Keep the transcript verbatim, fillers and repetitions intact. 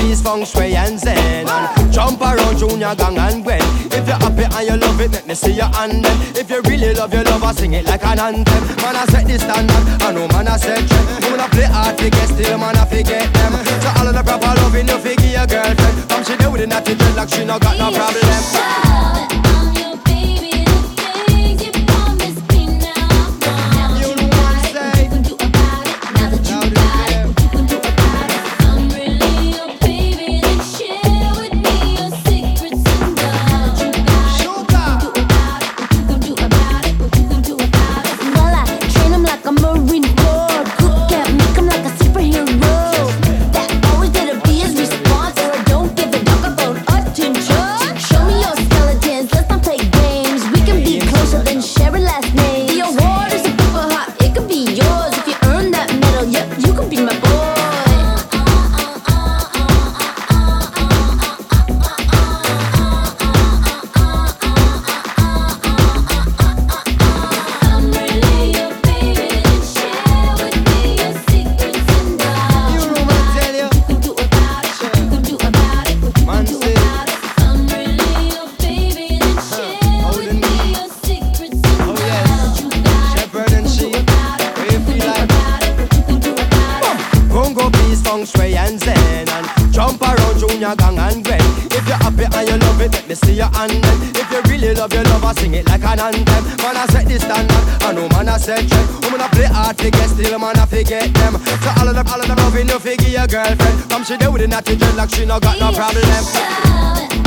peace, feng shui and zen, and jump around Junior Gang and Gwen. If you're happy and you love it, let me see your hand then. If you really love your lover, sing it like an anthem. Man, I set the standard, I know man, I set trend. When I play hard to get still, man, I forget them. So all of the proper loving, you figure your girlfriend. Come she do with it, not to dread like she no got no problem. She do with it, not to dread like she no got no problem.